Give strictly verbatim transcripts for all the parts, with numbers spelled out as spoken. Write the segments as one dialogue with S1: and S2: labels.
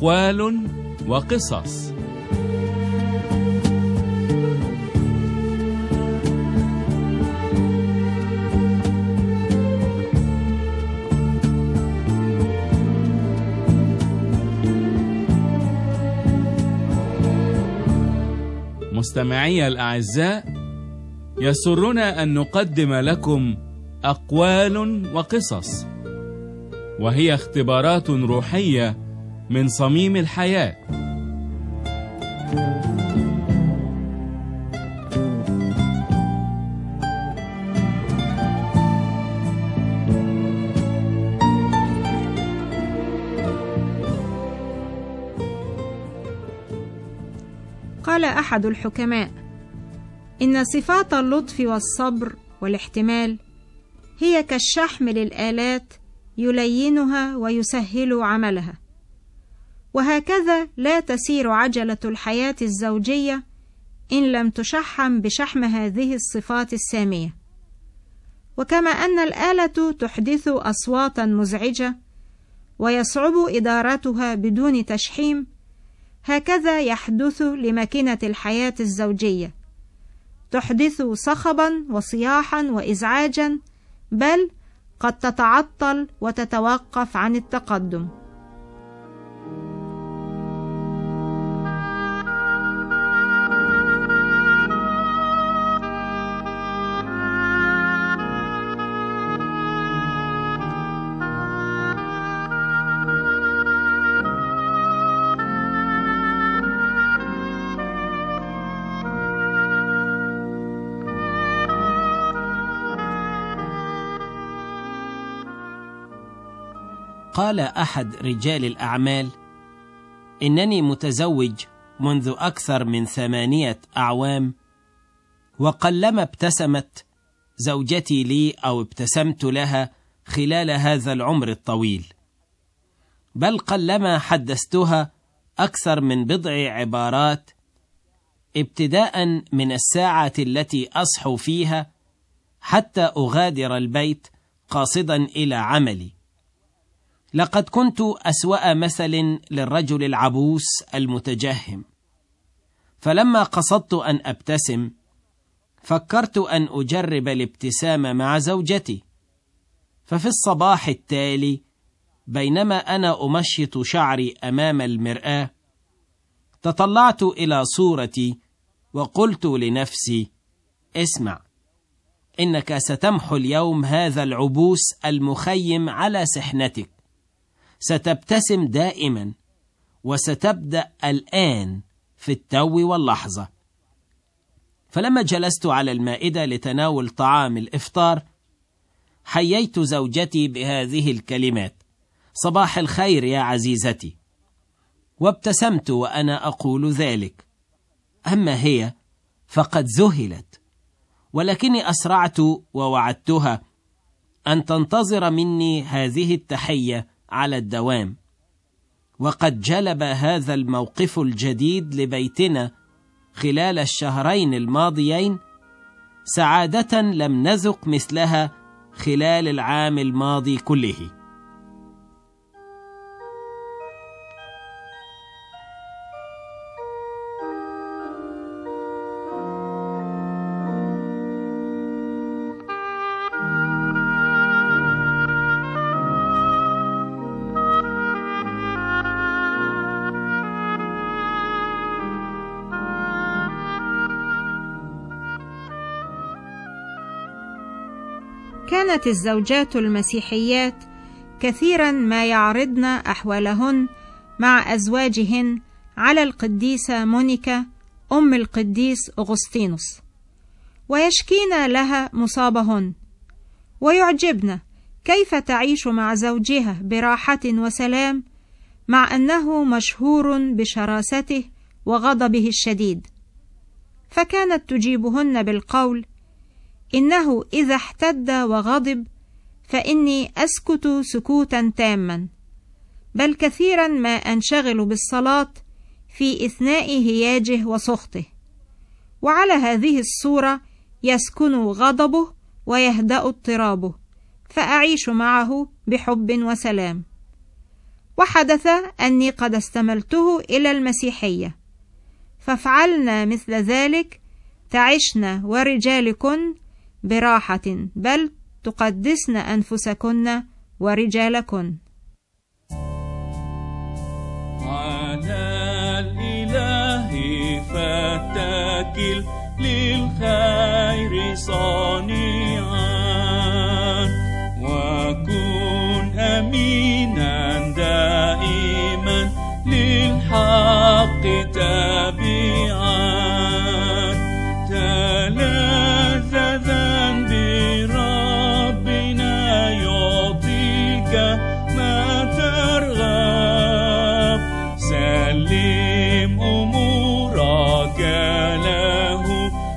S1: أقوال وقصص. مستمعي الأعزاء، يسرنا أن نقدم لكم أقوال وقصص، وهي اختبارات روحية من صميم الحياة.
S2: قال أحد الحكماء: إن صفات اللطف والصبر والاحتمال هي كالشحم للآلات يلينها ويسهل عملها، وهكذا لا تسير عجلة الحياة الزوجية إن لم تشحم بشحم هذه الصفات السامية. وكما أن الآلة تحدث أصواتا مزعجة ويصعب إدارتها بدون تشحيم، هكذا يحدث لماكينة الحياة الزوجية، تحدث صخبا وصياحا وإزعاجا، بل قد تتعطل وتتوقف عن التقدم.
S3: قال أحد رجال الأعمال: إنني متزوج منذ أكثر من ثمانية أعوام، وقلما ابتسمت زوجتي لي أو ابتسمت لها خلال هذا العمر الطويل، بل قلما حدثتها أكثر من بضع عبارات، ابتداء من الساعة التي أصحو فيها حتى أغادر البيت قاصدا إلى عملي. لقد كنت أسوأ مثل للرجل العبوس المتجهم، فلما قصدت أن أبتسم فكرت أن أجرب الابتسامة مع زوجتي. ففي الصباح التالي بينما أنا أمشط شعري أمام المرآة، تطلعت إلى صورتي وقلت لنفسي: اسمع، إنك ستمحو اليوم هذا العبوس المخيم على سحنتك، ستبتسم دائما، وستبدأ الآن في التو واللحظة. فلما جلست على المائدة لتناول طعام الإفطار، حييت زوجتي بهذه الكلمات: صباح الخير يا عزيزتي، وابتسمت وأنا أقول ذلك. أما هي فقد ذهلت، ولكني أسرعت ووعدتها أن تنتظر مني هذه التحية على الدوام. وقد جلب هذا الموقف الجديد لبيتنا خلال الشهرين الماضيين سعادة لم نذق مثلها خلال العام الماضي كله.
S2: كانت الزوجات المسيحيات كثيرا ما يعرضن أحوالهن مع أزواجهن على القديسة مونيكا أم القديس أغسطينوس، ويشكين لها مصابهن، ويعجبن كيف تعيش مع زوجها براحة وسلام، مع أنه مشهور بشراسته وغضبه الشديد. فكانت تجيبهن بالقول: إنه إذا احتد وغضب فإني أسكت سكوتا تاما، بل كثيرا ما أنشغل بالصلاة في إثناء هياجه وسخطه، وعلى هذه الصورة يسكن غضبه ويهدأ اضطرابه، فأعيش معه بحب وسلام. وحدث أني قد استملته إلى المسيحية، فافعلنا مثل ذلك، تعشن ورجالكن براحة، بل تقدسن أنفسكن ورجالكن.
S1: على الإله فاتكل، للخير صانعا، وكن أمينا دائما، للحق تابعا، تلذذا بربنا يعطيك ما ترغب، سلم أمورك له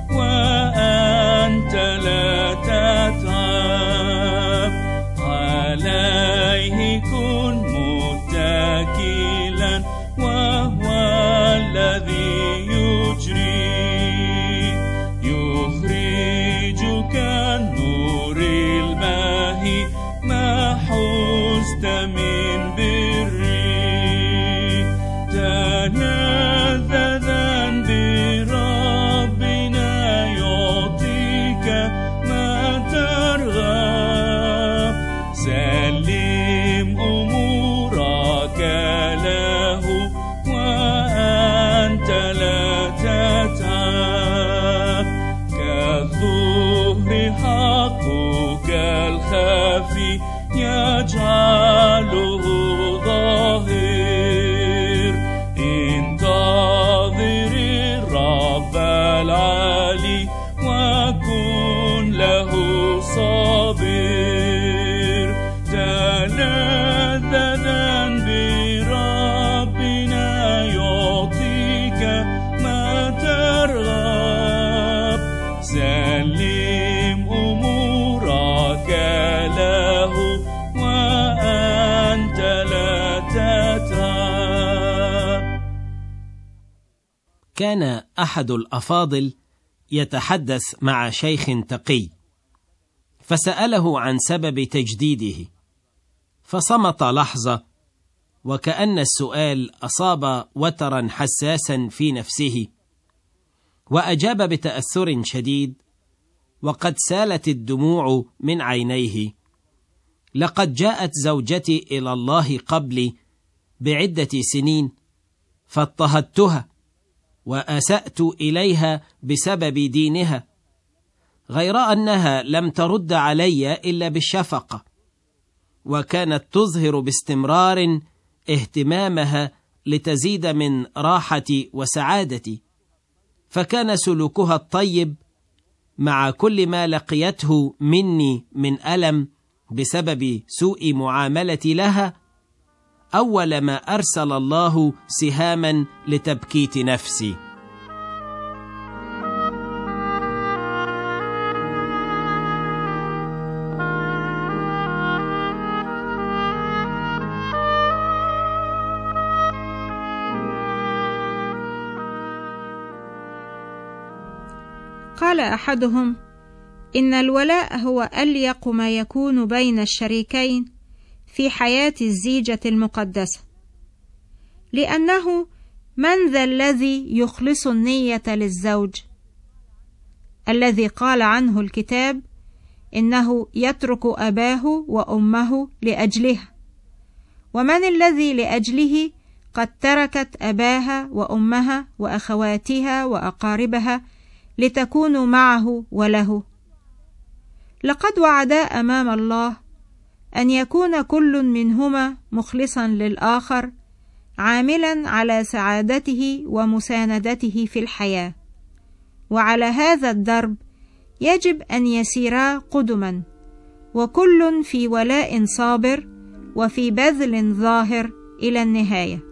S1: وأنت لا تتعب، عليه كن متكلا وهو الذي يجري، يخرجك النور الباهي ما حزت من بري، تلذذا بربنا يعطيك ما ترغب، سلم أمورك له وأنت لا تتعب، كالظهر حقك الخفي يجعله ظاهر، انتظر الرب العالي وكن له صابر، تلذذا بربنا يعطيك ما ترغب، سلم أمورك له وأنت لا تتعب.
S3: كان أحد الأفاضل يتحدث مع شيخ تقي، فسأله عن سبب تجديده، فصمت لحظة، وكأن السؤال أصاب وترا حساسا في نفسه، وأجاب بتأثر شديد، وقد سالت الدموع من عينيه: لقد جاءت زوجتي إلى الله قبلي بعدة سنين، فاضطهدتها وأسأت إليها بسبب دينها، غير أنها لم ترد علي إلا بالشفقة، وكانت تظهر باستمرار اهتمامها لتزيد من راحتي وسعادتي، فكان سلوكها الطيب مع كل ما لقيته مني من ألم بسبب سوء معاملتي لها أول ما أرسل الله سهاما لتبكيت نفسي.
S2: قال أحدهم: إن الولاء هو أليق ما يكون بين الشريكين في حياة الزيجة المقدسة، لأنه من ذا الذي يخلص النية للزوج الذي قال عنه الكتاب: إنه يترك أباه وأمه لأجلها، ومن الذي لأجله قد تركت أباها وأمها وأخواتها وأقاربها لتكونوا معه وله. لقد وعدا أمام الله أن يكون كل منهما مخلصا للآخر، عاملا على سعادته ومساندته في الحياة، وعلى هذا الدرب يجب أن يسيرا قدما، وكل في ولاء صابر وفي بذل ظاهر إلى النهاية.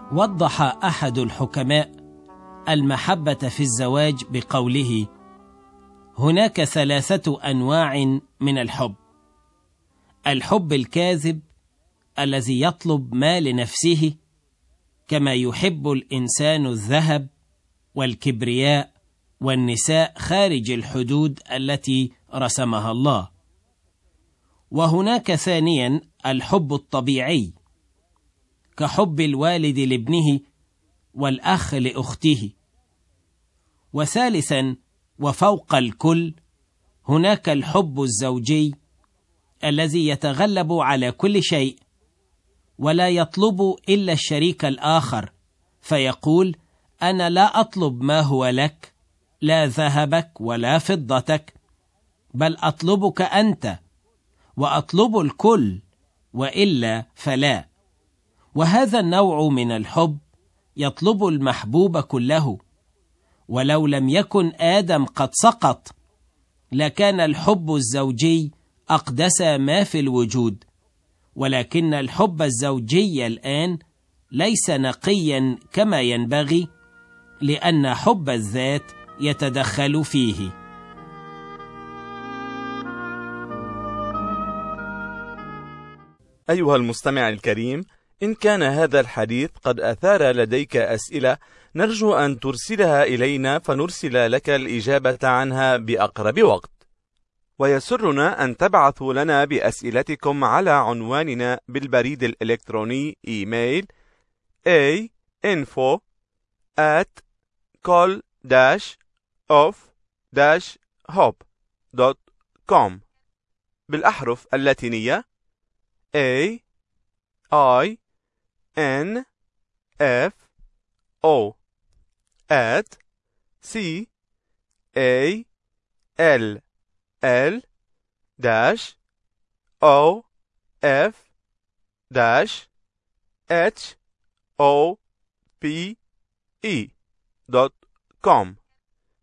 S3: وضح أحد الحكماء المحبة في الزواج بقوله: هناك ثلاثة أنواع من الحب. الحب الكاذب الذي يطلب ما لنفسه، كما يحب الإنسان الذهب والكبرياء والنساء خارج الحدود التي رسمها الله. وهناك ثانيا الحب الطبيعي، كحب الوالد لابنه والأخ لأخته. وثالثا وفوق الكل هناك الحب الزوجي الذي يتغلب على كل شيء، ولا يطلب إلا الشريك الآخر، فيقول: أنا لا أطلب ما هو لك، لا ذهبك ولا فضتك، بل أطلبك أنت، وأطلب الكل، وإلا فلا. وهذا النوع من الحب يطلب المحبوب كله. ولو لم يكن آدم قد سقط، لكان الحب الزوجي أقدس ما في الوجود. ولكن الحب الزوجي الآن ليس نقيا كما ينبغي، لأن حب الذات يتدخل فيه.
S4: أيها المستمع الكريم، إن كان هذا الحديث قد أثار لديك أسئلة، نرجو أن ترسلها إلينا فنرسل لك الإجابة عنها بأقرب وقت. ويسرنا أن تبعثوا لنا بأسئلتكم على عنواننا بالبريد الإلكتروني إيميل a info at col dash of dash hope دوت كوم بالأحرف اللاتينية A I N F O at C A L L dash O F dash H O P E دوت كوم.